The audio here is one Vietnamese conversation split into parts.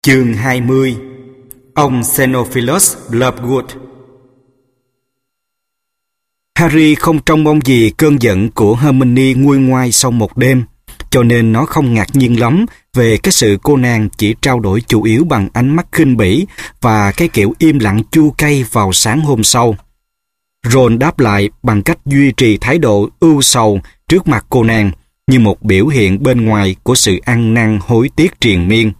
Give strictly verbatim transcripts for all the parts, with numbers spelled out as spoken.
Chương hai mươi. Ông Xenophilus Lovegood. Harry không trông mong gì cơn giận của Hermione nguôi ngoai sau một đêm, cho nên nó không ngạc nhiên lắm về cái sự cô nàng chỉ trao đổi chủ yếu bằng ánh mắt khinh bỉ và cái kiểu im lặng chua cay vào sáng hôm sau. Ron đáp lại bằng cách duy trì thái độ ưu sầu trước mặt cô nàng như một biểu hiện bên ngoài của sự ăn năn hối tiếc triền miên.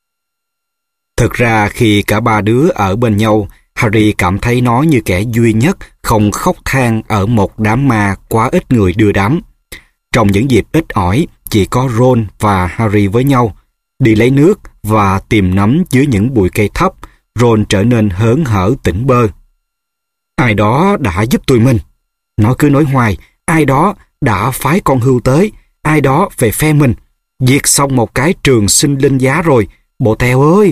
Thực ra khi cả ba đứa ở bên nhau, Harry cảm thấy nó như kẻ duy nhất không khóc than ở một đám ma quá ít người đưa đám. Trong những dịp ít ỏi, chỉ có Ron và Harry với nhau. Đi lấy nước và tìm nấm dưới những bụi cây thấp, Ron trở nên hớn hở tỉnh bơ. Ai đó đã giúp tụi mình. Nó cứ nói hoài, ai đó đã phái con hươu tới, ai đó về phe mình. Diệt xong một cái trường sinh linh giá rồi, bộ tèo ơi!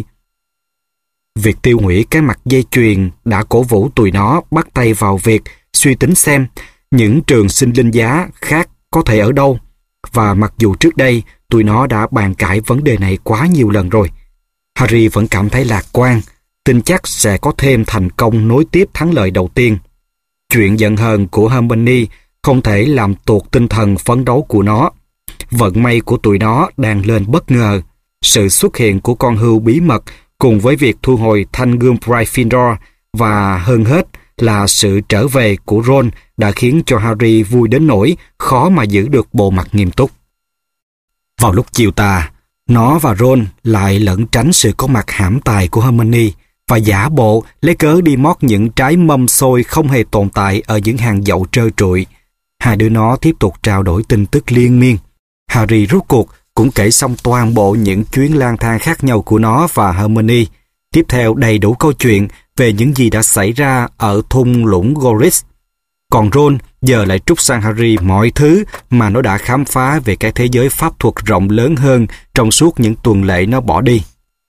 Việc tiêu hủy cái mặt dây chuyền đã cổ vũ tụi nó bắt tay vào việc suy tính xem những trường sinh linh giá khác có thể ở đâu. Và mặc dù trước đây tụi nó đã bàn cãi vấn đề này quá nhiều lần rồi, Harry vẫn cảm thấy lạc quan, tin chắc sẽ có thêm thành công nối tiếp thắng lợi đầu tiên. Chuyện giận hờn của Hermione không thể làm tuột tinh thần phấn đấu của nó. Vận may của tụi nó đang lên bất ngờ. Sự xuất hiện của con hươu bí mật cùng với việc thu hồi thanh gươm Gryffindor và hơn hết là sự trở về của Ron đã khiến cho Harry vui đến nỗi khó mà giữ được bộ mặt nghiêm túc. Vào lúc chiều tà, nó và Ron lại lẩn tránh sự có mặt hãm tài của Hermione và giả bộ lấy cớ đi mót những trái mâm xôi không hề tồn tại ở những hàng dậu trơ trụi. Hai đứa nó tiếp tục trao đổi tin tức liên miên. Harry rốt cuộc cũng kể xong toàn bộ những chuyến lang thang khác nhau của nó và Hermione. Tiếp theo đầy đủ câu chuyện về những gì đã xảy ra ở thung lũng Goris. Còn Ron giờ lại trút sang Harry mọi thứ mà nó đã khám phá về cái thế giới pháp thuật rộng lớn hơn trong suốt những tuần lễ nó bỏ đi.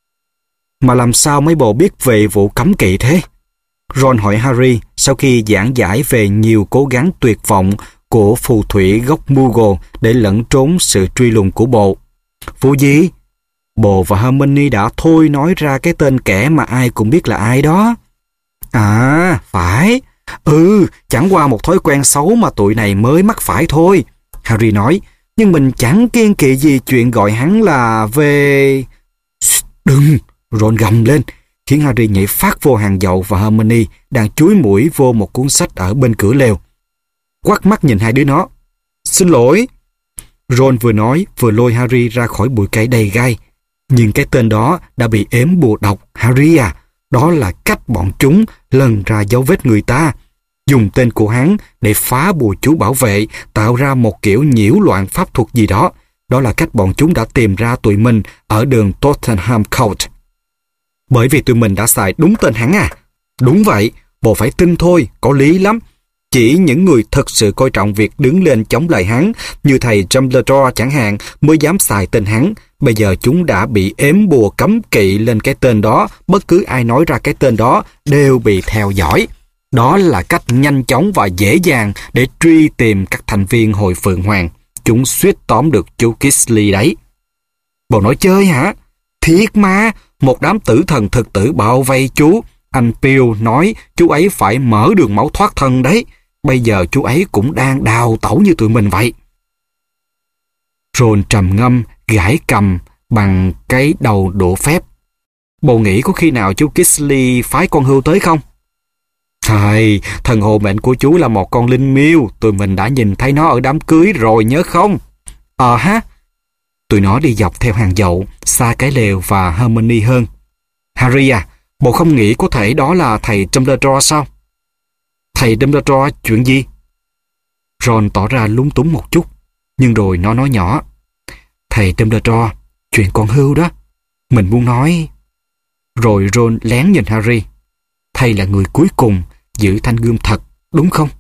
Mà làm sao mấy bộ biết về vụ cấm kỵ thế? Ron hỏi Harry sau khi giảng giải về nhiều cố gắng tuyệt vọng của phù thủy gốc Moogle để lẩn trốn sự truy lùng của bộ. Vụ gì? Bồ và Hermione đã thôi nói ra cái tên kẻ mà ai cũng biết là ai đó. À, phải. Ừ, chẳng qua một thói quen xấu mà tụi này mới mắc phải thôi, Harry nói. Nhưng mình chẳng kiêng kỵ gì chuyện gọi hắn là về... Đừng! Ron gầm lên, khiến Harry nhảy phát vô hàng dậu và Hermione đang chúi mũi vô một cuốn sách ở bên cửa lều. Quắt mắt nhìn hai đứa nó. Xin lỗi. Ron vừa nói vừa lôi Harry ra khỏi bụi cây đầy gai. Nhưng cái tên đó đã bị ếm bùa độc, Harry à. Đó là cách bọn chúng lần ra dấu vết người ta. Dùng tên của hắn để phá bùa chú bảo vệ, tạo ra một kiểu nhiễu loạn pháp thuật gì đó. Đó là cách bọn chúng đã tìm ra tụi mình ở đường Tottenham Court. Bởi vì tụi mình đã xài đúng tên hắn à? Đúng vậy, bộ phải tin thôi, có lý lắm. Chỉ những người thật sự coi trọng việc đứng lên chống lại hắn, như thầy Dumbledore chẳng hạn, mới dám xài tên hắn. Bây giờ chúng đã bị ếm bùa cấm kỵ lên cái tên đó, bất cứ ai nói ra cái tên đó đều bị theo dõi. Đó là cách nhanh chóng và dễ dàng để truy tìm các thành viên Hội Phượng Hoàng. Chúng suýt tóm được chú Kingsley đấy. Bộ nói chơi hả? Thiệt mà, một đám tử thần thực tử bao vây chú. Anh Pew nói chú ấy phải mở đường máu thoát thân đấy. Bây giờ chú ấy cũng đang đào tẩu như tụi mình vậy. Ron trầm ngâm, gãi cầm bằng cái đầu đũa phép. Bồ nghĩ có khi nào chú Kingsley phái con hươu tới không? Thầy, thần hộ mệnh của chú là một con linh miêu. Tụi mình đã nhìn thấy nó ở đám cưới rồi nhớ không? Ờ ha. Tụi nó đi dọc theo hàng dậu, xa cái lều và Hermione hơn. Harry à, bộ không nghĩ có thể đó là thầy Dumbledore sao? Thầy Dumbledore chuyện gì? Ron tỏ ra lúng túng một chút, nhưng rồi nó nói nhỏ. Thầy Dumbledore, chuyện con hươu đó. Mình muốn nói... Rồi Ron lén nhìn Harry. Thầy là người cuối cùng giữ thanh gươm thật, đúng không?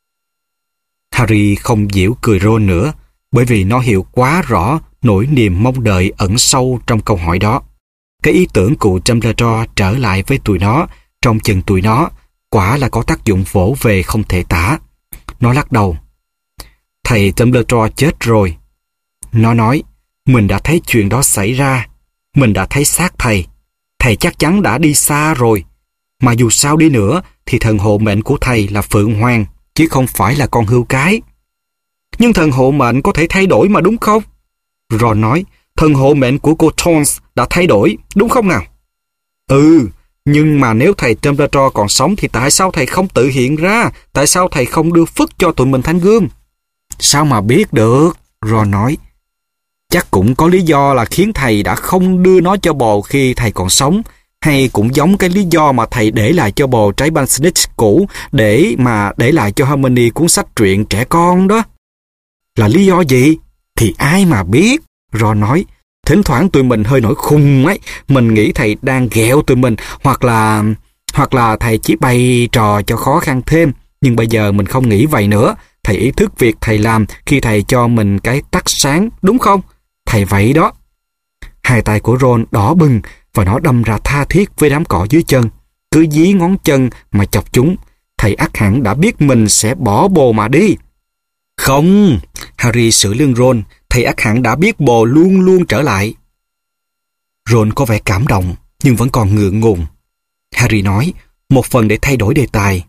Harry không giễu cười Ron nữa, bởi vì nó hiểu quá rõ nỗi niềm mong đợi ẩn sâu trong câu hỏi đó. Cái ý tưởng cụ Dumbledore trở lại với tụi nó, trong chừng tụi nó, quả là có tác dụng vỗ về không thể tả. Nó lắc đầu. Thầy Dumbledore chết rồi. Nó nói, mình đã thấy chuyện đó xảy ra. Mình đã thấy xác thầy. thầy chắc chắn đã đi xa rồi. Mà dù sao đi nữa thì thần hộ mệnh của thầy là Phượng Hoàng, chứ không phải là con hươu cái. Nhưng thần hộ mệnh có thể thay đổi mà đúng không? Ron nói, thần hộ mệnh của cô Tonks đã thay đổi, đúng không nào? Ừ, nhưng mà nếu thầy Dumbledore còn sống thì tại sao thầy không tự hiện ra? Tại sao thầy không đưa phước cho tụi mình thanh gươm? Sao mà biết được? Ron nói. Chắc cũng có lý do là khiến thầy đã không đưa nó cho bồ khi thầy còn sống, hay cũng giống cái lý do mà thầy để lại cho bồ trái banh snitch cũ để mà để lại cho Hermione cuốn sách truyện trẻ con đó. Là lý do gì? Thì ai mà biết? Ron nói. Thỉnh thoảng tụi mình hơi nổi khùng ấy, mình nghĩ thầy đang ghẹo tụi mình, hoặc là hoặc là thầy chỉ bày trò cho khó khăn thêm, nhưng bây giờ mình không nghĩ vậy nữa. Thầy ý thức việc thầy làm khi thầy cho mình cái tắt sáng, đúng không? Thầy vậy đó. Hai tay của Ron đỏ bừng và nó đâm ra tha thiết với đám cỏ dưới chân. Cứ dí ngón chân mà chọc chúng. Thầy ắt hẳn đã biết mình sẽ bỏ bồ mà đi. Không, Harry sửa lưng Ron. Thầy ắt hẳn đã biết bồ luôn luôn trở lại. Ron có vẻ cảm động, nhưng vẫn còn ngượng ngùng. Harry nói, một phần để thay đổi đề tài.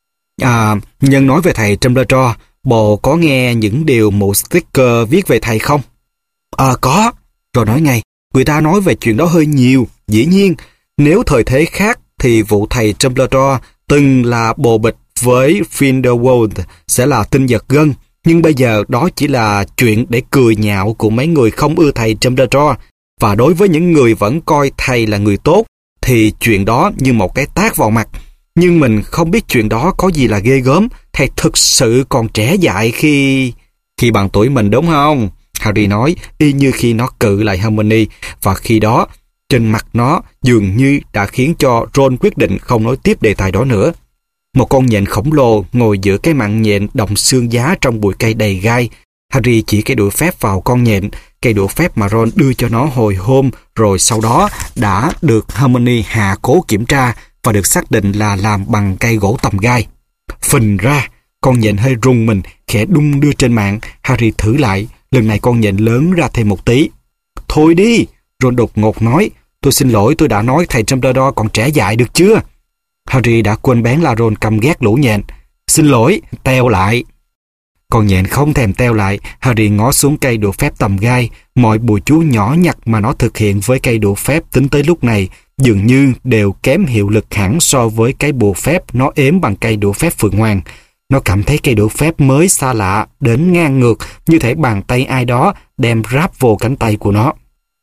À, nhân nói về thầy Dumbledore, bồ có nghe những điều mụ Sticker viết về thầy không? À, có. Ron nói ngay, người ta nói về chuyện đó hơi nhiều. Dĩ nhiên, nếu thời thế khác thì vụ thầy Dumbledore từng là bồ bịch với Grindelwald sẽ là tin giật gân. Nhưng bây giờ đó chỉ là chuyện để cười nhạo của mấy người không ưa thầy Dumbledore. Và đối với những người vẫn coi thầy là người tốt, thì chuyện đó như một cái tát vào mặt. Nhưng mình không biết chuyện đó có gì là ghê gớm. Thầy thực sự còn trẻ dại khi... Khi bằng tuổi mình đúng không? Harry nói, y như khi nó cự lại Hermione. Và khi đó, trên mặt nó dường như đã khiến cho Ron quyết định không nói tiếp đề tài đó nữa. Một con nhện khổng lồ ngồi giữa cái mạng nhện đồng xương giá trong bụi cây đầy gai. Harry chỉ cây đũa phép vào con nhện, cây đũa phép mà Ron đưa cho nó hồi hôm, rồi sau đó đã được Hermione hạ cố kiểm tra và được xác định là làm bằng cây gỗ tầm gai. Phình ra, con nhện hơi rung mình, khẽ đung đưa trên mạng. Harry thử lại, lần này con nhện lớn ra thêm một tí. Thôi đi, Ron đột ngột nói, tôi xin lỗi, tôi đã nói thầy Dumbledore còn trẻ dại được chưa? Harry đã quên bén là Ron căm ghét lũ nhện. Xin lỗi, teo lại. Con nhện không thèm teo lại. Harry ngó xuống cây đũa phép tầm gai. Mọi bùa chú nhỏ nhặt mà nó thực hiện với cây đũa phép tính tới lúc này dường như đều kém hiệu lực hẳn so với cái bùa phép nó ếm bằng cây đũa phép Phượng Hoàng. Nó cảm thấy cây đũa phép mới xa lạ đến ngang ngược, như thể bàn tay ai đó đem ráp vô cánh tay của nó.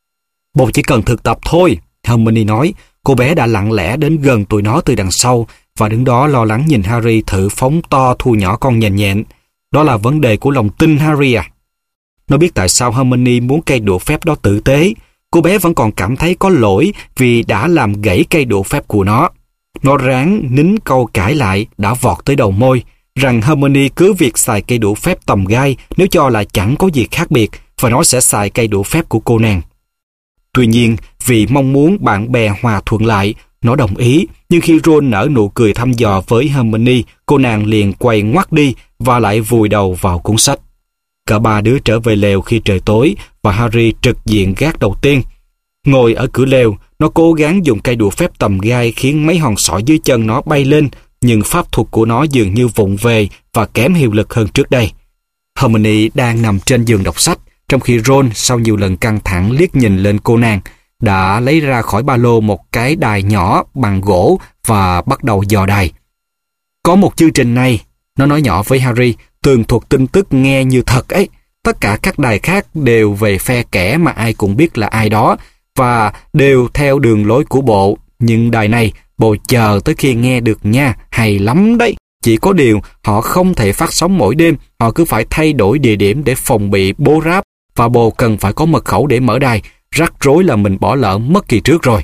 Bồ chỉ cần thực tập thôi, Hermione nói. Cô bé đã lặng lẽ đến gần tụi nó từ đằng sau và đứng đó lo lắng nhìn Harry thử phóng to thu nhỏ con nhện nhện. Đó là vấn đề của lòng tin, Harry à. Nó biết tại sao Hermione muốn cây đũa phép đó tử tế. Cô bé vẫn còn cảm thấy có lỗi vì đã làm gãy cây đũa phép của nó. Nó ráng nín câu cãi lại đã vọt tới đầu môi, rằng Hermione cứ việc xài cây đũa phép tầm gai nếu cho là chẳng có gì khác biệt, và nó sẽ xài cây đũa phép của cô nàng. Tuy nhiên, vì mong muốn bạn bè hòa thuận lại, nó đồng ý, nhưng khi Ron nở nụ cười thăm dò với Hermione, cô nàng liền quay ngoắt đi và lại vùi đầu vào cuốn sách. Cả ba đứa trở về lều khi trời tối và Harry trực diện gác đầu tiên. Ngồi ở cửa lều, nó cố gắng dùng cây đũa phép tầm gai khiến mấy hòn sỏi dưới chân nó bay lên, nhưng pháp thuật của nó dường như vụng về và kém hiệu lực hơn trước đây. Hermione đang nằm trên giường đọc sách, trong khi Ron sau nhiều lần căng thẳng liếc nhìn lên cô nàng, đã lấy ra khỏi ba lô một cái đài nhỏ bằng gỗ và bắt đầu dò đài. Có một chương trình này, nó nói nhỏ với Harry, tường thuật tin tức nghe như thật ấy. Tất cả các đài khác đều về phe kẻ mà ai cũng biết là ai đó và đều theo đường lối của bộ. Nhưng đài này, bộ chờ tới khi nghe được nha, hay lắm đấy. Chỉ có điều, họ không thể phát sóng mỗi đêm, họ cứ phải thay đổi địa điểm để phòng bị bố ráp, và bồ cần phải có mật khẩu để mở đài. Rắc rối là mình bỏ lỡ mất kỳ trước rồi.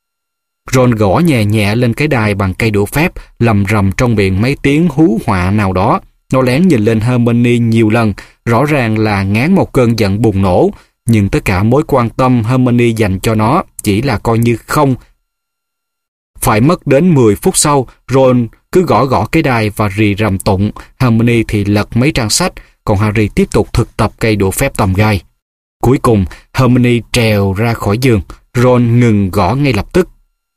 Ron gõ nhẹ nhẹ lên cái đài bằng cây đũa phép, lầm rầm trong miệng mấy tiếng hú họa nào đó. Nó lén nhìn lên Hermione nhiều lần, rõ ràng là ngán một cơn giận bùng nổ, nhưng tất cả mối quan tâm Hermione dành cho nó chỉ là coi như không. Phải mất đến mười phút sau, Ron cứ gõ gõ cái đài và rì rầm tụng, Hermione thì lật mấy trang sách, còn Harry tiếp tục thực tập cây đũa phép tầm gai. Cuối cùng, Hermione trèo ra khỏi giường, Ron ngừng gõ ngay lập tức.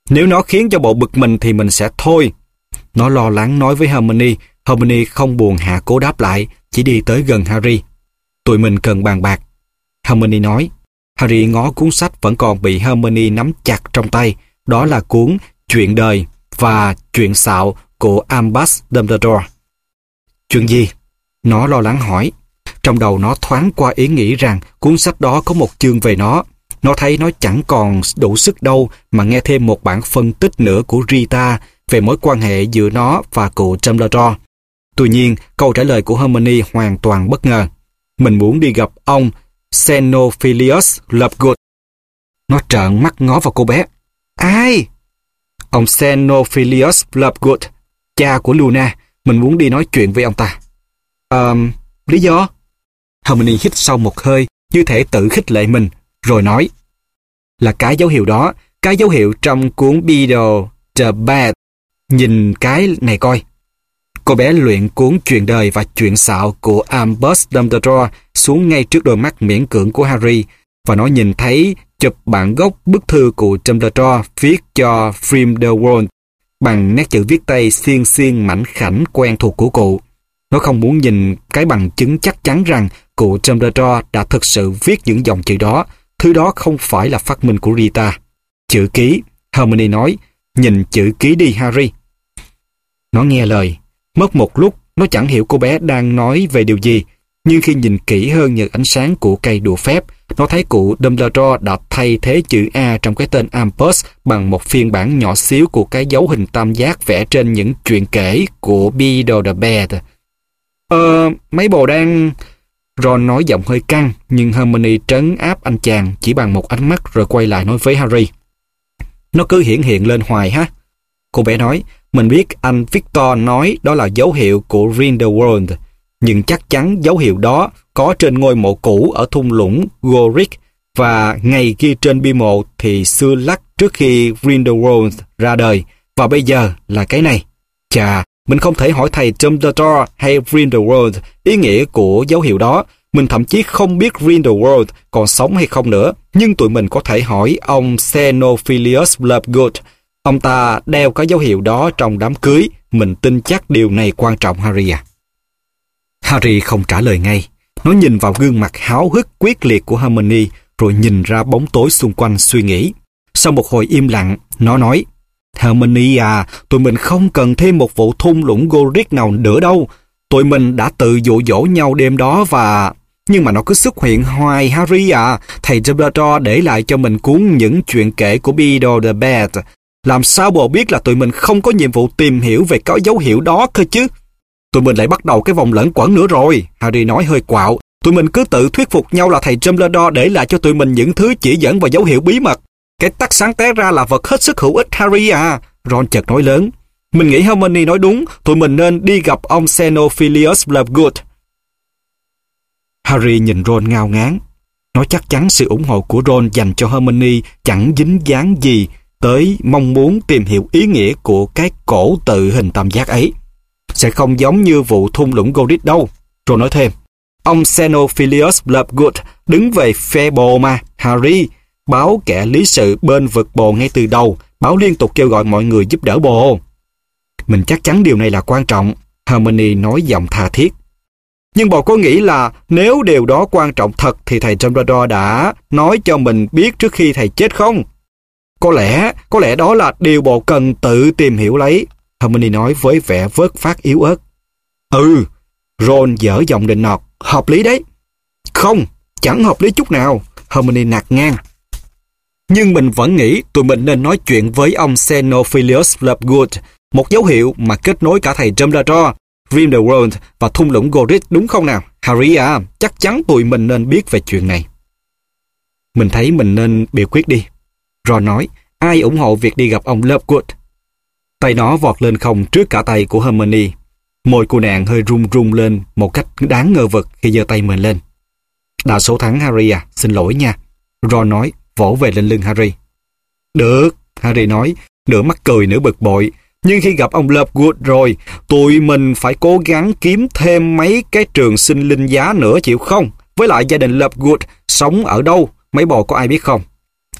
Nếu nó khiến cho bộ bực mình thì mình sẽ thôi. Nó lo lắng nói với Hermione. Hermione không buồn hạ cố đáp lại, chỉ đi tới gần Harry. Tụi mình cần bàn bạc, Hermione nói. Harry ngó cuốn sách vẫn còn bị Hermione nắm chặt trong tay. Đó là cuốn Chuyện đời và Chuyện xạo của Albus Dumbledore. Chuyện gì? Nó lo lắng hỏi. Trong đầu nó thoáng qua ý nghĩ rằng cuốn sách đó có một chương về nó. Nó thấy nó chẳng còn đủ sức đâu mà nghe thêm một bản phân tích nữa của Rita về mối quan hệ giữa nó và cụ Dumbledore. Tuy nhiên, câu trả lời của Hermione hoàn toàn bất ngờ. Mình muốn đi gặp ông Xenophilius Lovegood. Nó trợn mắt ngó vào cô bé. Ai? Ông Xenophilius Lovegood, cha của Luna. Mình muốn đi nói chuyện với ông ta. Ờ, lý do? Hermione hít sâu một hơi, như thể tự khích lệ mình, rồi nói. Là cái dấu hiệu đó, cái dấu hiệu trong cuốn Beedle the Bad. Nhìn cái này coi. Cô bé luyện cuốn Chuyện đời và Chuyện xạo của Albus Dumbledore xuống ngay trước đôi mắt miễn cưỡng của Harry, và nó nhìn thấy chụp bản gốc bức thư của Dumbledore viết cho Grindelwald bằng nét chữ viết tay xiên xiên mảnh khảnh quen thuộc của cụ. Nó không muốn nhìn cái bằng chứng chắc chắn rằng cụ Dumbledore đã thực sự viết những dòng chữ đó. Thứ đó không phải là phát minh của Rita. Chữ ký, Hermione nói. Nhìn chữ ký đi, Harry. Nó nghe lời. Mất một lúc, nó chẳng hiểu cô bé đang nói về điều gì. Nhưng khi nhìn kỹ hơn nhờ ánh sáng của cây đũa phép, nó thấy cụ Dumbledore đã thay thế chữ A trong cái tên Albus bằng một phiên bản nhỏ xíu của cái dấu hình tam giác vẽ trên những chuyện kể của Beedle the Bad. Ờ, mấy bồ đang... Ron nói giọng hơi căng, nhưng Hermione trấn áp anh chàng chỉ bằng một ánh mắt rồi quay lại nói với Harry. Nó cứ hiển hiện lên hoài ha. Cô bé nói, mình biết anh Victor nói đó là dấu hiệu của Grindelwald, nhưng chắc chắn dấu hiệu đó có trên ngôi mộ cũ ở thung lũng Gorick, và ngày ghi trên bia mộ thì xưa lắc trước khi Grindelwald ra đời, và bây giờ là cái này. Chà, mình không thể hỏi thầy Dumbledore hay Grindelwald ý nghĩa của dấu hiệu đó. Mình thậm chí không biết Grindelwald còn sống hay không nữa, nhưng tụi mình có thể hỏi ông Xenophilius Lovegood. Ông ta đeo cái dấu hiệu đó trong đám cưới. Mình tin chắc điều này quan trọng, Harry à. Harry không trả lời ngay. Nó nhìn vào gương mặt háo hức quyết liệt của Hermione, rồi nhìn ra bóng tối xung quanh suy nghĩ. Sau một hồi im lặng, nó nói, Hermione à, tụi mình không cần thêm một vụ thung lũng Gorick nào nữa đâu. Tụi mình đã tự dụ dỗ nhau đêm đó và... Nhưng mà nó cứ xuất hiện hoài, Harry à. Thầy Dumbledore để lại cho mình cuốn những chuyện kể của Beedle the Bad. Làm sao bồ biết là tụi mình không có nhiệm vụ tìm hiểu về cái dấu hiệu đó cơ chứ? Tụi mình lại bắt đầu cái vòng lẫn quẩn nữa rồi, Harry nói hơi quạo. Tụi mình cứ tự thuyết phục nhau là thầy Dumbledore để lại cho tụi mình những thứ chỉ dẫn và dấu hiệu bí mật. Cái tắc sáng té ra là vật hết sức hữu ích, Harry à. Ron chợt nói lớn. Mình nghĩ Hermione nói đúng, tụi mình nên đi gặp ông Xenophilius Lovegood. Harry nhìn Ron ngao ngán. Nó chắc chắn sự ủng hộ của Ron dành cho Hermione chẳng dính dáng gì tới mong muốn tìm hiểu ý nghĩa của cái cổ tự hình tam giác ấy. Sẽ không giống như vụ thung lũng Gorick đâu. Ron nói thêm. Ông Xenophilius Lovegood đứng về phe bồ mà, Harry. Báo kẻ lý sự bên vực bồ ngay từ đầu. Báo liên tục kêu gọi mọi người giúp đỡ bồ. Mình chắc chắn điều này là quan trọng, Hermione nói giọng tha thiết. Nhưng bồ có nghĩ là nếu điều đó quan trọng thật thì thầy Dumbledore đã nói cho mình biết trước khi thầy chết không? Có lẽ, có lẽ đó là điều bồ cần tự tìm hiểu lấy, Hermione nói với vẻ vớt phát yếu ớt. Ừ, Ron dở giọng định nọt, hợp lý đấy. Không, chẳng hợp lý chút nào, Hermione nạt ngang. Nhưng mình vẫn nghĩ tụi mình nên nói chuyện với ông Xenophilius Lovegood, một dấu hiệu mà kết nối cả thầy Dumbledore, Grindelwald và thung lũng Gorick, đúng không nào? Harry à, chắc chắn tụi mình nên biết về chuyện này. Mình thấy mình nên biểu quyết đi. Ron nói, ai ủng hộ việc đi gặp ông Lovegood? Tay nó vọt lên không trước cả tay của Hermione. Môi cô nàng hơi rung rung lên một cách đáng ngờ vực khi giơ tay mình lên. Đa số thắng, Harry à, xin lỗi nha. Ron nói, vỗ về lên lưng Harry. Được, Harry nói, nửa mắc cười nửa bực bội. Nhưng khi gặp ông Lovegood rồi, tụi mình phải cố gắng kiếm thêm mấy cái trường sinh linh giá nữa, chịu không? Với lại gia đình Lovegood sống ở đâu, mấy bồ có ai biết không?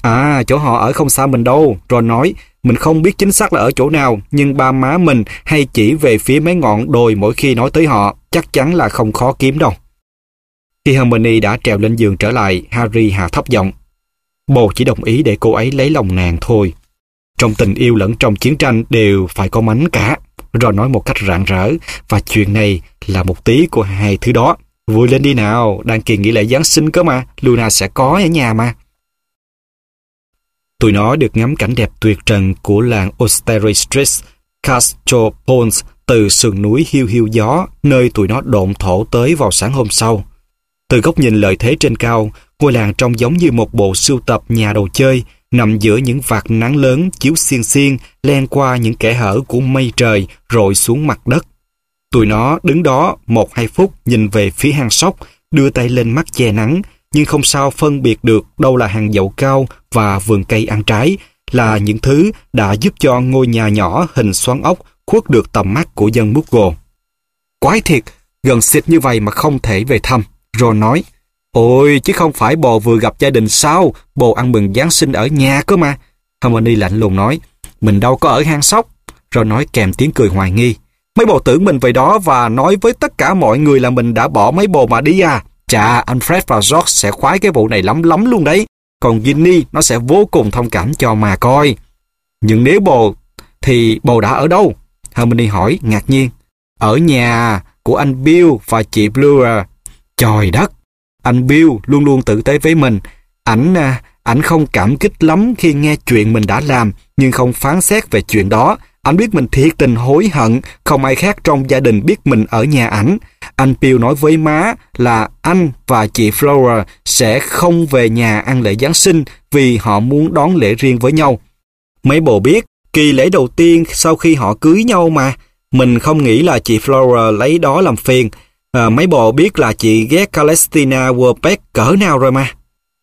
À, chỗ họ ở không xa mình đâu, Ron nói. Mình không biết chính xác là ở chỗ nào, nhưng ba má mình hay chỉ về phía mấy ngọn đồi mỗi khi nói tới họ, chắc chắn là không khó kiếm đâu. Khi Hermione đã trèo lên giường trở lại, Harry hạ thấp giọng. Bồ chỉ đồng ý để cô ấy lấy lòng nàng thôi. Trong tình yêu lẫn trong chiến tranh đều phải có mánh cả. Ron nói một cách rạng rỡ, và chuyện này là một tí của hai thứ đó. Vui lên đi nào, đang kỳ nghỉ lễ Giáng sinh cơ mà, Luna sẽ có ở nhà mà. Tụi nó được ngắm cảnh đẹp tuyệt trần của làng Osteristris, Castro Pons từ sườn núi hiu hiu gió, nơi tụi nó độn thổ tới vào sáng hôm sau. Từ góc nhìn lợi thế trên cao, ngôi làng trông giống như một bộ sưu tập nhà đồ chơi, nằm giữa những vạt nắng lớn chiếu xiên xiên len qua những kẽ hở của mây trời rọi xuống mặt đất. Tụi nó đứng đó một hai phút nhìn về phía hang sóc, đưa tay lên mắt che nắng, nhưng không sao phân biệt được đâu là hàng dậu cao và vườn cây ăn trái, là những thứ đã giúp cho ngôi nhà nhỏ hình xoắn ốc khuất được tầm mắt của dân Muggle. Quái thiệt, gần xịt như vậy mà không thể về thăm, Ron nói. Ôi, chứ không phải bồ vừa gặp gia đình sao, bồ ăn mừng Giáng sinh ở nhà cơ mà. Hermione lạnh lùng nói. Mình đâu có ở hang sóc, Ron nói kèm tiếng cười hoài nghi. Mấy bồ tưởng mình về đó và nói với tất cả mọi người là mình đã bỏ mấy bồ mà đi à. Chà, anh Fred và George sẽ khoái cái vụ này lắm lắm luôn đấy. Còn Ginny nó sẽ vô cùng thông cảm cho mà coi. Nhưng nếu bồ, thì bồ đã ở đâu? Hermione hỏi ngạc nhiên. Ở nhà của anh Bill và chị Blue. Trời đất, anh Bill luôn luôn tử tế với mình. Ảnh ảnh không cảm kích lắm khi nghe chuyện mình đã làm, nhưng không phán xét về chuyện đó. Anh biết mình thiệt tình hối hận, không ai khác trong gia đình biết mình ở nhà ảnh. Anh Bill nói với má là anh và chị Flora sẽ không về nhà ăn lễ Giáng sinh vì họ muốn đón lễ riêng với nhau. Mấy bồ biết, kỳ lễ đầu tiên sau khi họ cưới nhau mà. Mình không nghĩ là chị Flora lấy đó làm phiền. À, mấy bồ biết là chị ghét Celestina Warbeck cỡ nào rồi mà.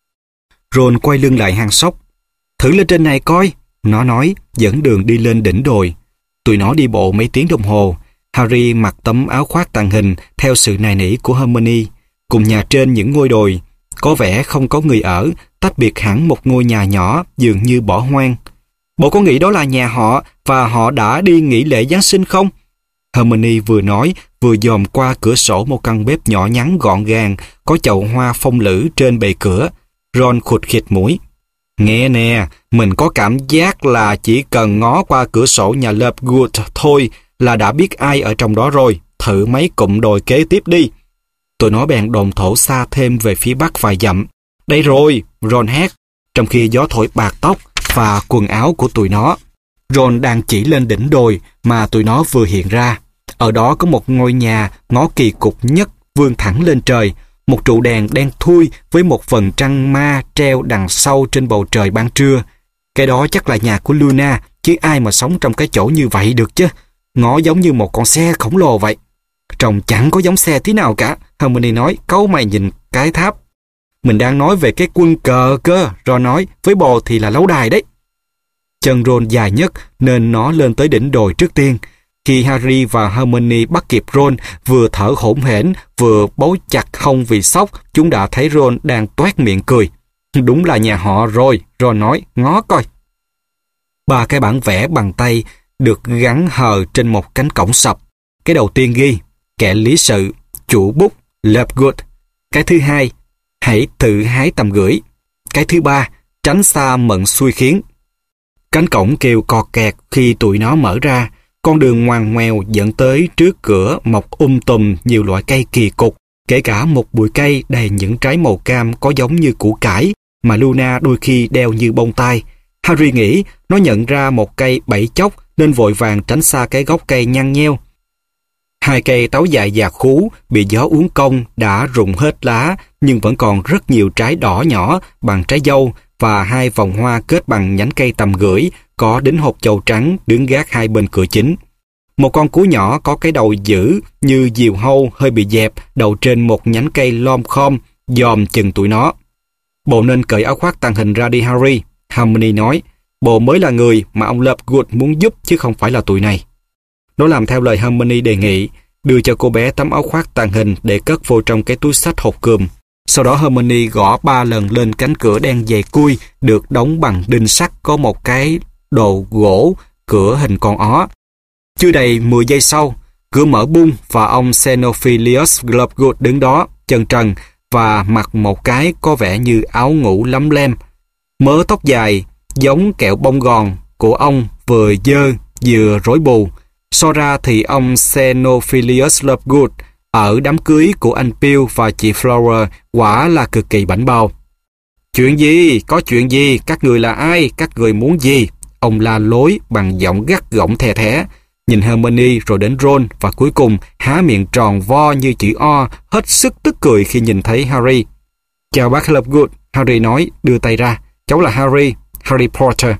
Ron quay lưng lại hang sóc. Thử lên trên này coi, nó nói, dẫn đường đi lên đỉnh đồi. Tụi nó đi bộ mấy tiếng đồng hồ. Harry mặc tấm áo khoác tàng hình theo sự nài nỉ của Hermione. Cùng nhà trên những ngôi đồi, có vẻ không có người ở, tách biệt hẳn một ngôi nhà nhỏ dường như bỏ hoang. Bộ có nghĩ đó là nhà họ và họ đã đi nghỉ lễ Giáng sinh không? Hermione vừa nói vừa dòm qua cửa sổ một căn bếp nhỏ nhắn gọn gàng, có chậu hoa phong lữ trên bề cửa. Ron khụt khịt mũi. Nghe nè, mình có cảm giác là chỉ cần ngó qua cửa sổ nhà Lovegood thôi là đã biết ai ở trong đó rồi. Thử mấy cụm đồi kế tiếp đi. Tụi nó bèn đồn thổ xa thêm về phía bắc vài dặm. Đây rồi, Ron hét, trong khi gió thổi bạc tóc và quần áo của tụi nó. Ron đang chỉ lên đỉnh đồi mà tụi nó vừa hiện ra. Ở đó có một ngôi nhà ngó kỳ cục nhất vươn thẳng lên trời, một trụ đèn đen thui với một vầng trăng ma treo đằng sau trên bầu trời ban trưa. Cái đó chắc là nhà của Luna, chứ ai mà sống trong cái chỗ như vậy được chứ. Ngó giống như một con xe khổng lồ vậy. Trông chẳng có giống xe tí nào cả, Hermione nói, cau mày nhìn cái tháp. Mình đang nói về cái quân cờ cơ, Ron nói, với bồ thì là lâu đài đấy. Chân Ron dài nhất nên nó lên tới đỉnh đồi trước tiên. Khi Harry và Hermione bắt kịp Ron, vừa thở hổn hển, vừa bấu chặt hông vì sốc, chúng đã thấy Ron đang toét miệng cười. Đúng là nhà họ rồi, Ron nói, ngó coi. Ba cái bản vẽ bằng tay được gắn hờ trên một cánh cổng sập. Cái đầu tiên ghi, kẻ lý sự, chủ bút, Lovegood. Cái thứ hai, hãy tự hái tầm gửi. Cái thứ ba, tránh xa mận xui khiến. Cánh cổng kêu cọt kẹt khi tụi nó mở ra. Con đường ngoằn ngoèo dẫn tới trước cửa mọc um tùm nhiều loại cây kỳ cục, kể cả một bụi cây đầy những trái màu cam có giống như củ cải mà Luna đôi khi đeo như bông tai. Harry nghĩ nó nhận ra một cây bảy chốc nên vội vàng tránh xa cái gốc cây nhăn nheo. Hai cây táo dại già khú bị gió uốn cong đã rụng hết lá, nhưng vẫn còn rất nhiều trái đỏ nhỏ bằng trái dâu và hai vòng hoa kết bằng nhánh cây tầm gửi có đính hột châu trắng đứng gác hai bên cửa chính. Một con cú nhỏ có cái đầu dữ như diều hâu hơi bị dẹp đầu trên một nhánh cây lom khom dòm chừng tụi nó. Bộ nên cởi áo khoác tàng hình ra đi Harry, Hermione nói. Bộ mới là người mà ông Lovegood muốn giúp chứ không phải là tụi này. Nó làm theo lời Hermione đề nghị, đưa cho cô bé tấm áo khoác tàng hình để cất vô trong cái túi xách hột cườm. Sau đó Hermione gõ ba lần lên cánh cửa đen dày cui được đóng bằng đinh sắt có một cái đồ gỗ cửa hình con ó. Chưa đầy mười giây sau, cửa mở bung và ông Xenophilius Lovegood đứng đó, chân trần và mặc một cái có vẻ như áo ngủ lấm lem. Mớ tóc dài giống kẹo bông gòn của ông vừa dơ vừa rối bù. So ra thì ông Xenophilius Lovegood ở đám cưới của anh Bill và chị Flora quả là cực kỳ bảnh bao. Chuyện gì? Có chuyện gì? Các người là ai? Các người muốn gì? Ông la lối bằng giọng gắt gỏng the thé, nhìn Hermione rồi đến Ron và cuối cùng há miệng tròn vo như chữ O, hết sức tức cười khi nhìn thấy Harry. Chào bác Lovegood, Harry nói, đưa tay ra. Cháu là Harry, Harry Potter.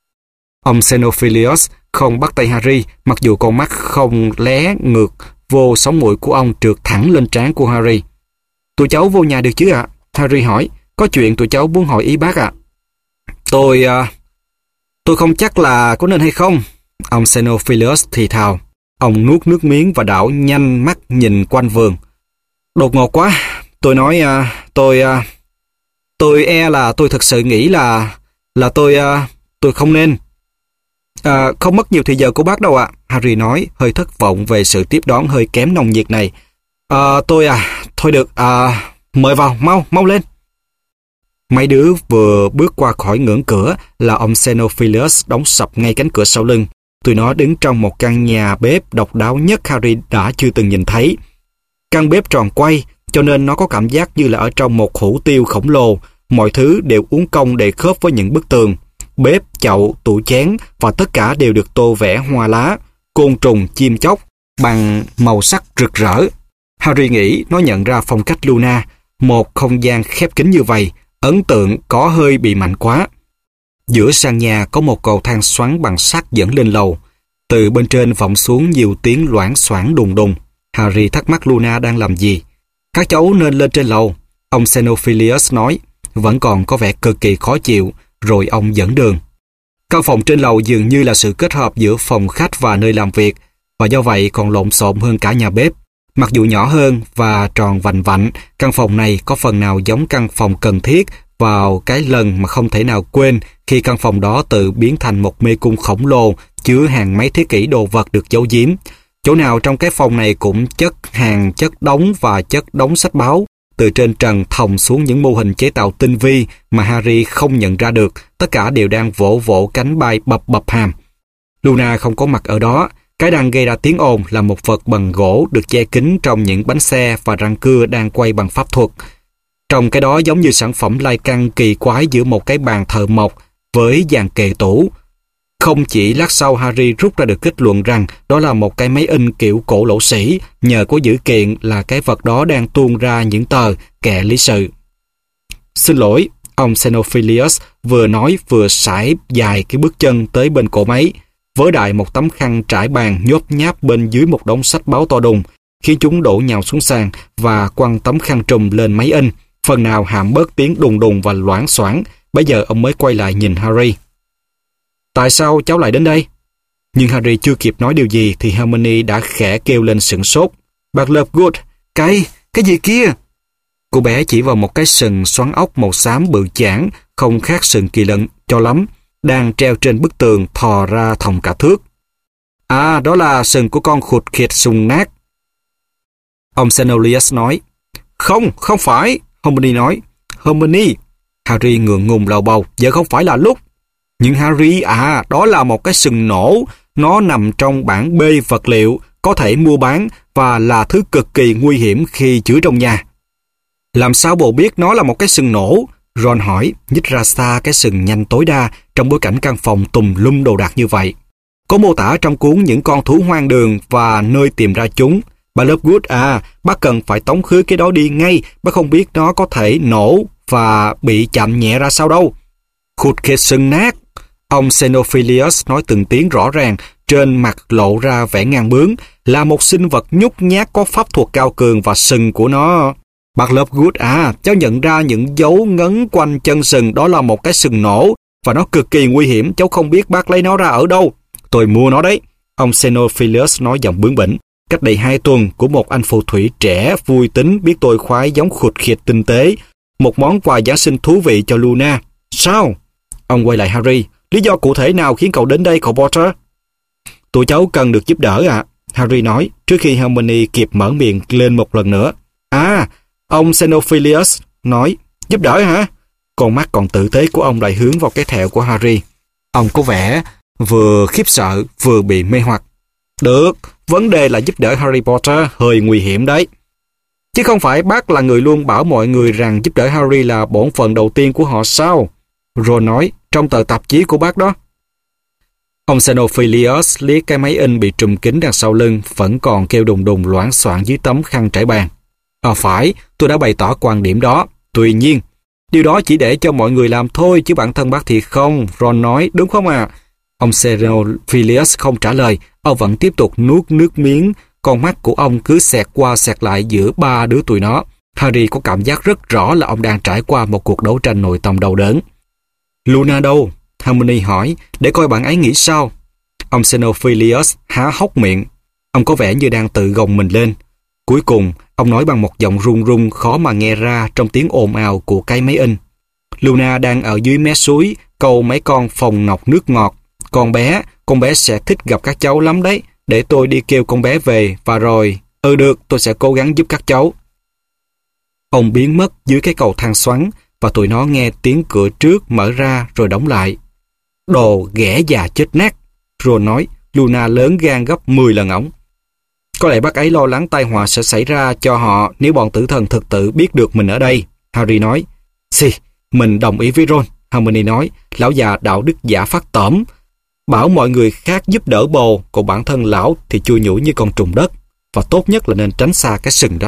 Ông Xenophilius không bắt tay Harry, mặc dù con mắt không lé ngược vô sống mũi của ông trượt thẳng lên trán của Harry. Tụi cháu vô nhà được chứ ạ? Harry hỏi. Có chuyện tụi cháu muốn hỏi ý bác ạ. Tôi... Uh, tôi không chắc là có nên hay không. Ông Xenophilius thì thào. Ông nuốt nước miếng và đảo nhanh mắt nhìn quanh vườn. Đột ngột quá. Tôi nói... Uh, tôi... Uh, tôi e là tôi thực sự nghĩ là... là tôi... Uh, tôi không nên... À, không mất nhiều thời giờ của bác đâu ạ. Harry nói, hơi thất vọng về sự tiếp đón hơi kém nồng nhiệt này. À, tôi à, thôi được, à, mời vào, mau, mau lên. Mấy đứa vừa bước qua khỏi ngưỡng cửa là ông Xenophilius đóng sập ngay cánh cửa sau lưng. Tụi nó đứng trong một căn nhà bếp độc đáo nhất Harry đã chưa từng nhìn thấy. Căn bếp tròn quay, cho nên nó có cảm giác như là ở trong một hủ tiếu khổng lồ. Mọi thứ đều uốn cong để khớp với những bức tường. Bếp, chậu, tủ chén và tất cả đều được tô vẽ hoa lá, côn trùng, chim chóc bằng màu sắc rực rỡ. Harry nghĩ nó nhận ra phong cách Luna, một không gian khép kín như vậy, ấn tượng có hơi bị mạnh quá. Giữa sàn nhà có một cầu thang xoắn bằng sắt dẫn lên lầu. Từ bên trên vọng xuống nhiều tiếng loảng xoảng đùng đùng. Harry thắc mắc Luna đang làm gì. Các cháu nên lên trên lầu, ông Xenophilius nói, vẫn còn có vẻ cực kỳ khó chịu. Rồi ông dẫn đường. Căn phòng trên lầu dường như là sự kết hợp giữa phòng khách và nơi làm việc, và do vậy còn lộn xộn hơn cả nhà bếp. Mặc dù nhỏ hơn và tròn vành vạnh, căn phòng này có phần nào giống căn phòng cần thiết vào cái lần mà không thể nào quên khi căn phòng đó tự biến thành một mê cung khổng lồ chứa hàng mấy thế kỷ đồ vật được giấu giếm. Chỗ nào trong cái phòng này cũng chất hàng chất đống và chất đống sách báo. Từ trên trần thòng xuống những mô hình chế tạo tinh vi mà Harry không nhận ra được, tất cả đều đang vỗ vỗ cánh bay bập bập hàm. Luna không có mặt ở đó, cái đang gây ra tiếng ồn là một vật bằng gỗ được che kín trong những bánh xe và răng cưa đang quay bằng pháp thuật. Trong cái đó giống như sản phẩm lai căng kỳ quái giữa một cái bàn thờ mộc với dàn kệ tủ. Không chỉ lát sau Harry rút ra được kết luận rằng đó là một cái máy in kiểu cổ lỗ sĩ, nhờ có dữ kiện là cái vật đó đang tuôn ra những tờ kệ lý sự. Xin lỗi, ông Xenophilius vừa nói vừa sải dài cái bước chân tới bên cổ máy, vớ đại một tấm khăn trải bàn nhốt nháp bên dưới một đống sách báo to đùng, khiến chúng đổ nhào xuống sàn và quăng tấm khăn trùm lên máy in, phần nào hàm bớt tiếng đùng đùng và loảng xoảng. Bây giờ ông mới quay lại nhìn Harry. Tại sao cháu lại đến đây? Nhưng Harry chưa kịp nói điều gì thì Hermione đã khẽ kêu lên sửng sốt. Bác Lovegood, cái, cái gì kia? Cô bé chỉ vào một cái sừng xoắn ốc màu xám bự chảng, không khác sừng kỳ lân cho lắm, đang treo trên bức tường thò ra thòng cả thước. À, đó là sừng của con khụt khịt sùng nát. Ông Xenophilius nói. Không, không phải, Hermione nói. Hermione, Harry ngượng ngùng lầu bầu, giờ không phải là lúc. Nhưng Harry à, đó là một cái sừng nổ, nó nằm trong bảng B vật liệu, có thể mua bán và là thứ cực kỳ nguy hiểm khi chứa trong nhà. Làm sao bồ biết nó là một cái sừng nổ? Ron hỏi, nhích ra xa cái sừng nhanh tối đa trong bối cảnh căn phòng tùm lum đồ đạc như vậy. Có mô tả trong cuốn những con thú hoang đường và nơi tìm ra chúng. Bà Lovegood à, bác cần phải tống khứ cái đó đi ngay, bác không biết nó có thể nổ và bị chạm nhẹ ra sao đâu. Khụt khịt sừng nát. Ông Xenophilius nói từng tiếng rõ ràng, trên mặt lộ ra vẻ ngang bướng, là một sinh vật nhút nhát có pháp thuật cao cường và sừng của nó. Bác Lovegood à, cháu nhận ra những dấu ngấn quanh chân sừng đó là một cái sừng nổ và nó cực kỳ nguy hiểm, cháu không biết bác lấy nó ra ở đâu. Tôi mua nó đấy, ông Xenophilius nói giọng bướng bỉnh. cách đây hai tuần của một anh phù thủy trẻ vui tính biết tôi khoái giống khụt khịt tinh tế. Một món quà Giáng sinh thú vị cho Luna. Sao? Ông quay lại Harry. Lý do cụ thể nào khiến cậu đến đây, cậu Potter? Tụi cháu cần được giúp đỡ ạ, à, Harry nói, trước khi Hermione kịp mở miệng lên một lần nữa. À, ông Xenophilius nói, giúp đỡ hả? Con mắt còn tử tế của ông lại hướng vào cái thẹo của Harry. Ông có vẻ vừa khiếp sợ vừa bị mê hoặc. Được, vấn đề là giúp đỡ Harry Potter hơi nguy hiểm đấy. Chứ không phải bác là người luôn bảo mọi người rằng giúp đỡ Harry là bổn phận đầu tiên của họ sao? Ron nói, trong tờ tạp chí của bác đó. Ông Xenophilius liếc cái máy in bị trùm kín đằng sau lưng, vẫn còn kêu đùng đùng loảng xoảng dưới tấm khăn trải bàn. À phải, tôi đã bày tỏ quan điểm đó. Tuy nhiên, điều đó chỉ để cho mọi người làm thôi, chứ bản thân bác thì không, Ron nói, đúng không ạ? À? Ông Xenophilius không trả lời, ông vẫn tiếp tục nuốt nước miếng, con mắt của ông cứ xẹt qua xẹt lại giữa ba đứa tụi nó. Harry có cảm giác rất rõ là ông đang trải qua một cuộc đấu tranh nội tâm đau đớn. Luna đâu? Hermione hỏi, để coi bạn ấy nghĩ sao. Ông Xenophilius há hốc miệng. Ông có vẻ như đang tự gồng mình lên. Cuối cùng, ông nói bằng một giọng run run khó mà nghe ra trong tiếng ồn ào của cái máy in. Luna đang ở dưới mé suối, câu mấy con phồng nọc nước ngọt. Con bé, con bé sẽ thích gặp các cháu lắm đấy. Để tôi đi kêu con bé về, và rồi, ừ được, tôi sẽ cố gắng giúp các cháu. Ông biến mất dưới cái cầu thang xoắn, và tụi nó nghe tiếng cửa trước mở ra rồi đóng lại. Đồ ghẻ già chết nát, Ron nói, Luna lớn gan gấp mười lần ổng. Có lẽ bác ấy lo lắng tai họa sẽ xảy ra cho họ nếu bọn tử thần thực tử biết được mình ở đây, Harry nói. Xì, mình đồng ý với Ron, Hermione nói, lão già đạo đức giả phát tởm. Bảo mọi người khác giúp đỡ bồ, còn bản thân lão thì chui nhủi như con trùng đất, và tốt nhất là nên tránh xa cái sừng đó.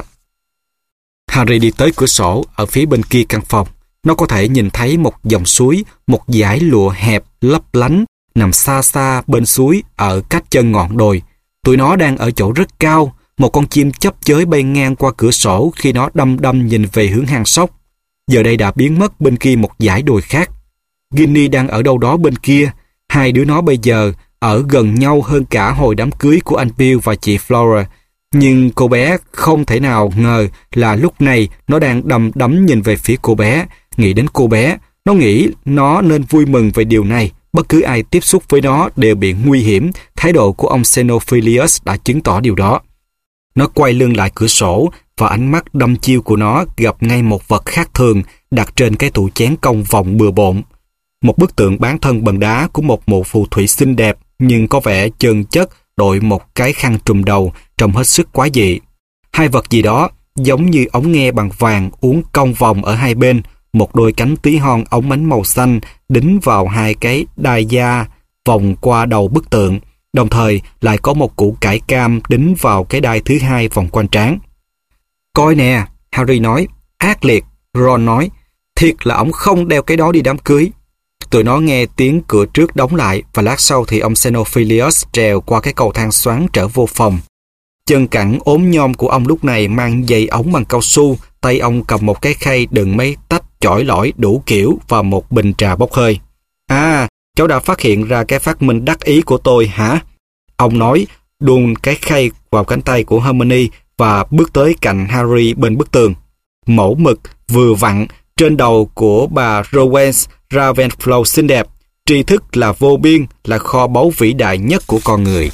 Harry đi tới cửa sổ ở phía bên kia căn phòng. Nó có thể nhìn thấy một dòng suối, một dải lụa hẹp lấp lánh nằm xa xa bên suối ở cách chân ngọn đồi. Tụi nó đang ở chỗ rất cao. Một con chim chớp chới bay ngang qua cửa sổ khi nó đăm đăm nhìn về hướng hang sóc. Giờ đây đã biến mất bên kia một dải đồi khác. Ginny đang ở đâu đó bên kia. Hai đứa nó bây giờ ở gần nhau hơn cả hồi đám cưới của anh Bill và chị Flora. Nhưng cô bé không thể nào ngờ là lúc này nó đang đăm đắm nhìn về phía cô bé. Nghĩ đến cô bé, nó nghĩ nó nên vui mừng về điều này. Bất cứ ai tiếp xúc với nó đều bị nguy hiểm. Thái độ của ông Xenophilius đã chứng tỏ điều đó. Nó quay lưng lại cửa sổ và ánh mắt đăm chiêu của nó gặp ngay một vật khác thường đặt trên cái tủ chén cong vòng bừa bộn. Một bức tượng bán thân bằng đá của một mụ phù thủy xinh đẹp nhưng có vẻ chân chất đội một cái khăn trùm đầu trông hết sức quái dị. Hai vật gì đó giống như ống nghe bằng vàng uốn cong vòng ở hai bên, một đôi cánh tí hon ống ánh màu xanh đính vào hai cái đai da vòng qua đầu bức tượng, đồng thời lại có một củ cải cam đính vào cái đai thứ hai vòng quanh trán. Coi nè, Harry nói. Ác liệt, Ron nói. Thiệt là ổng không đeo cái đó đi đám cưới. Tụi nó nghe tiếng cửa trước đóng lại và lát sau thì ông Xenophilius trèo qua cái cầu thang xoắn trở vô phòng. Chân cẳng ốm nhom của ông lúc này mang giày ống bằng cao su, tay ông cầm một cái khay đựng mấy tách chổi lỏi đủ kiểu và một bình trà bốc hơi. À, cháu đã phát hiện ra cái phát minh đắc ý của tôi hả? Ông nói, đun cái khay vào cánh tay của Hermione và bước tới cạnh Harry bên bức tường. Mẫu mực vừa vặn trên đầu của bà Rowena Ravenclaw xinh đẹp. Tri thức là vô biên, là kho báu vĩ đại nhất của con người.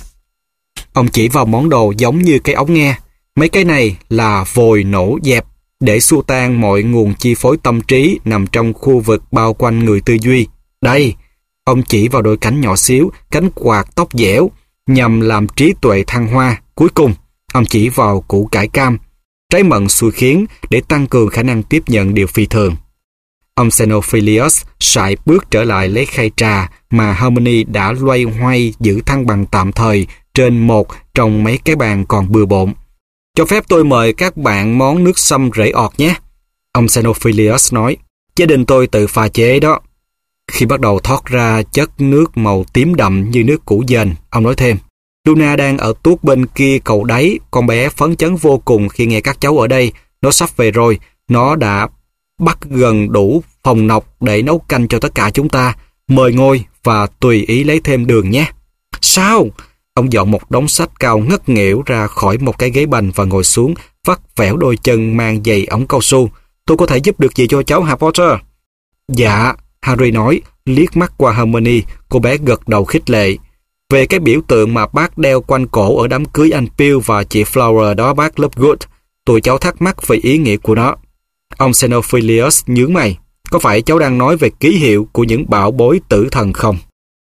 Ông chỉ vào món đồ giống như cái ống nghe. Mấy cái này là vòi nổ dẹp để xua tan mọi nguồn chi phối tâm trí nằm trong khu vực bao quanh người tư duy. Đây, ông chỉ vào đôi cánh nhỏ xíu, cánh quạt tóc dẻo, nhằm làm trí tuệ thăng hoa. Cuối cùng, ông chỉ vào củ cải cam, trái mận xui khiến để tăng cường khả năng tiếp nhận điều phi thường. Ông Xenophilius sải bước trở lại lấy khay trà mà Hermione đã loay hoay giữ thăng bằng tạm thời trên một trong mấy cái bàn còn bừa bộn. Cho phép tôi mời các bạn món nước sâm rễ ọt nhé. Ông Xenophilius nói, gia đình tôi tự pha chế đó. Khi bắt đầu thoát ra chất nước màu tím đậm như nước củ dền, ông nói thêm, Luna đang ở tuốt bên kia cầu đáy, con bé phấn chấn vô cùng khi nghe các cháu ở đây. Nó sắp về rồi, nó đã bắt gần đủ phòng nọc để nấu canh cho tất cả chúng ta. Mời ngồi và tùy ý lấy thêm đường nhé. Sao? Ông dọn một đống sách cao ngất nghỉu ra khỏi một cái ghế bành và ngồi xuống, vắt vẻo đôi chân mang giày ống cao su. Tôi có thể giúp được gì cho cháu hả Potter? Dạ, Harry nói, liếc mắt qua Hermione. Cô bé gật đầu khích lệ. Về cái biểu tượng mà bác đeo quanh cổ ở đám cưới anh Bill và chị Flower đó bác Lovegood, tụi cháu thắc mắc về ý nghĩa của nó. Ông Xenophilius nhướng mày. Có phải cháu đang nói về ký hiệu của những bảo bối tử thần không?